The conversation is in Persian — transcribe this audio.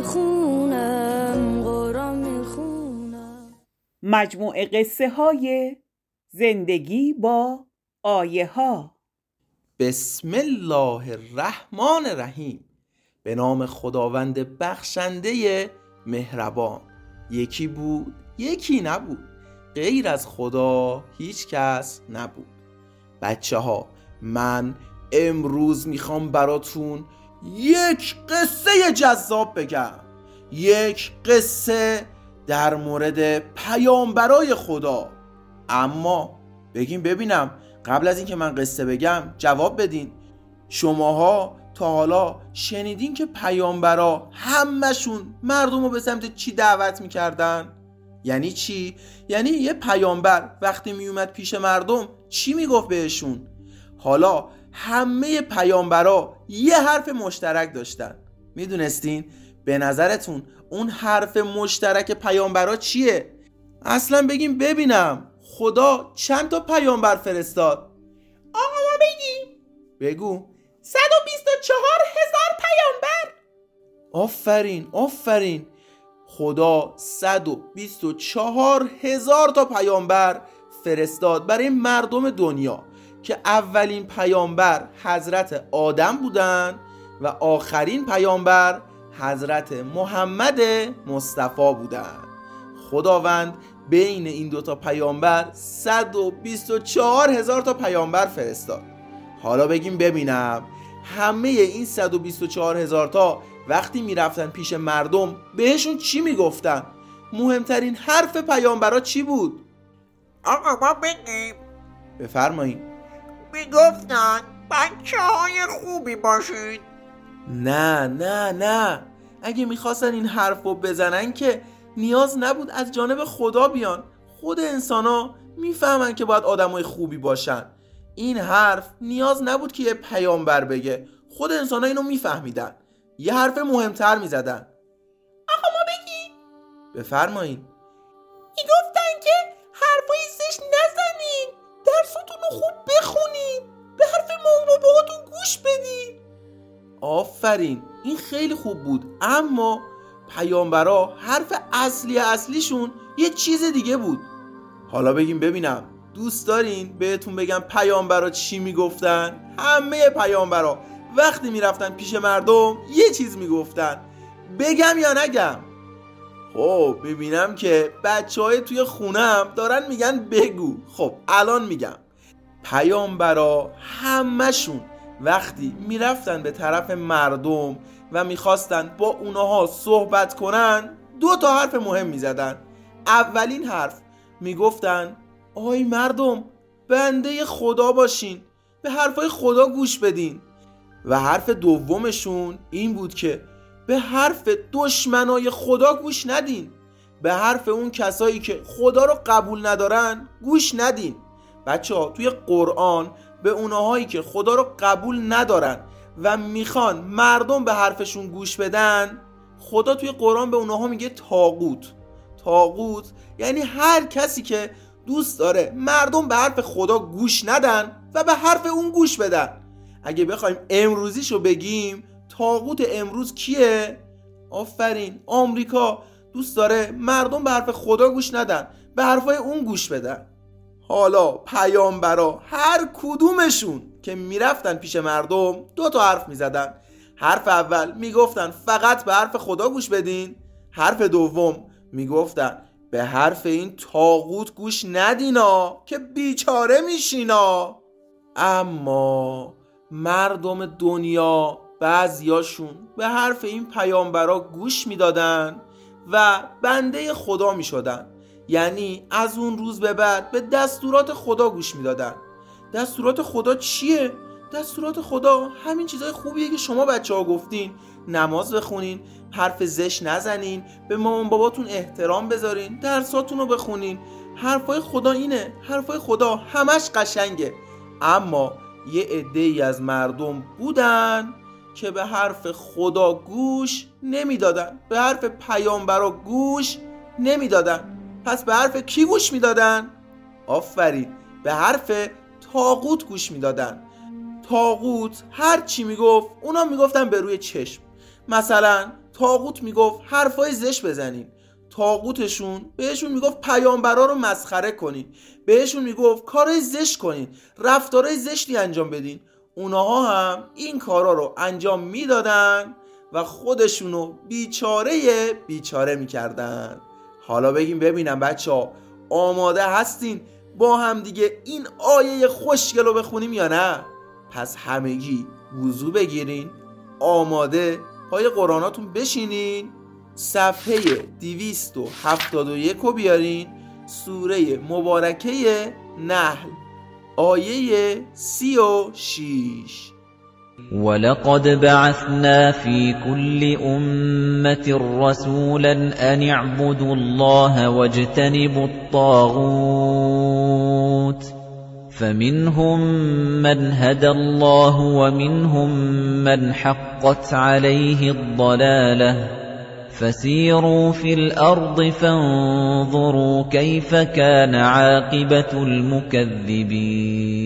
میخونم قرآن میخونم. مجموعه قصه های زندگی با آیه ها. بسم الله الرحمن الرحیم. به نام خداوند بخشنده مهربان. یکی بود یکی نبود، غیر از خدا هیچ کس نبود. بچه ها، من امروز میخوام براتون یک قصه جذاب بگم. یک قصه در مورد پیامبرای خدا. اما بگیم ببینم، قبل از اینکه من قصه بگم جواب بدین. شماها تا حالا شنیدین که پیامبرا همشون مردم رو به سمت چی دعوت میکردن؟ یعنی چی؟ یعنی یه پیامبر وقتی میومد پیش مردم چی میگفت بهشون؟ حالا همه پیامبرا یه حرف مشترک داشتن. میدونستین؟ به نظرتون اون حرف مشترک پیامبرا چیه؟ اصلا بگیم ببینم، خدا چند تا پیامبر فرستاد؟ آقا ما بگیم. بگو. 124,000 پیامبر. آفرین. خدا 124,000 تا پیامبر فرستاد برای مردم دنیا که اولین پیامبر حضرت آدم بودن و آخرین پیامبر حضرت محمد مصطفی بودن. خداوند بین این دوتا پیامبر 124,000 تا پیامبر فرستاد. حالا بگیم ببینم، همه این 124,000 تا وقتی میرفتن پیش مردم بهشون چی میگفتن؟ مهمترین حرف پیامبرا چی بود؟ آقا ما بگیم. بفرمایید. میگفتن بچه های خوبی باشید. نه، اگه میخواستن این حرف رو بزنن که نیاز نبود از جانب خدا بیان. خود انسانا میفهمن که باید آدمای خوبی باشن. این حرف نیاز نبود که یه پیامبر بگه، خود انسانا اینو میفهمیدن. یه حرف مهمتر میزدن. آقا ما بگیم. بفرمایید. میگفتن که حرفای زشت نزنین، درساتون رو خوب بخونین، به حرف مامان باباتون گوش بدین. آفرین، این خیلی خوب بود. اما پیامبرا حرف اصلیشون یه چیز دیگه بود. حالا بگیم ببینم، دوست دارین بهتون بگم پیامبرا چی میگفتن؟ همه پیامبرا وقتی میرفتن پیش مردم یه چیز میگفتن. بگم یا نگم؟ خب ببینم که بچهای توی خونم دارن میگن بگو. خب الان میگم. پیامبرا همشون وقتی میرفتن به طرف مردم و میخواستن با اونها صحبت کنن دو تا حرف مهم میزدن. اولین حرف میگفتن آی مردم، بنده خدا باشین، به حرفای خدا گوش بدین. و حرف دومشون این بود که به حرف دشمنای خدا گوش ندین، به حرف اون کسایی که خدا رو قبول ندارن گوش ندین. بچه ها، توی قرآن به اونهایی که خدا رو قبول ندارن و میخوان مردم به حرفشون گوش بدن، خدا توی قرآن به اونها میگه طاغوت یعنی هر کسی که دوست داره مردم به حرف خدا گوش ندن و به حرف اون گوش بدن. اگه بخوایم امروزیشو بگیم، طاغوت امروز کیه؟ آفرین، آمریکا دوست داره مردم به حرف خدا گوش ندن، به حرفای اون گوش بدن. حالا پیامبرا هر کدومشون که میرفتن پیش مردم دو تا حرف میزدن. حرف اول میگفتن فقط به حرف خدا گوش بدین. حرف دوم میگفتن به حرف این طاغوت گوش ندینا که بیچاره میشینا. اما مردم دنیا بعضیاشون به حرف این پیامبرا گوش میدادن و بنده خدا میشدن. یعنی از اون روز به بعد به دستورات خدا گوش میدادن. دستورات خدا چیه؟ دستورات خدا همین چیزای خوبیه که شما بچه ها گفتین. نماز بخونین، حرف زشت نزنین، به مامان باباتون احترام بذارین، درساتون رو بخونین. حرفای خدا اینه. حرفای خدا همش قشنگه. اما یه عده‌ای از مردم بودن که به حرف خدا گوش نمیدادن، به حرف پیامبرا گوش نمیدادن. پس به حرف کی گوش میدادن؟ آفرین، به حرف طاغوت گوش میدادن. طاغوت هر چی میگفت اونا میگفتن به روی چشم. مثلا طاغوت میگفت حرفای زشت بزنین، طاغوتشون بهشون میگفت پیامبرا رو مسخره کنین، بهشون میگفت کارهای زشت کنین، رفتارهای زشتی انجام بدین. اونها هم این کارا رو انجام میدادن و خودشونو بیچاره میکردن. حالا بگیم ببینم بچه‌ها آماده هستین با هم دیگه این آیه خوشگل رو بخونیم یا نه؟ پس همگی وضو بگیرین، آماده پای قرآناتون بشینین، صفحه 271 رو بیارین، سوره مبارکه نحل آیه 36. وَلَقَدْ بَعَثْنَا فِي كُلِّ أُمَّةٍ رَّسُولًا أَنِ اعْبُدُوا اللَّهَ وَاجْتَنِبُوا الطَّاغُوتَ فَمِنْهُم مَّنْ هَدَى اللَّهُ وَمِنْهُم مَّنْ حَقَّتْ عَلَيْهِ الضَّلَالَةُ فَسِيرُوا فِي الْأَرْضِ فَانظُرُوا كَيْفَ كَانَ عَاقِبَةُ الْمُكَذِّبِينَ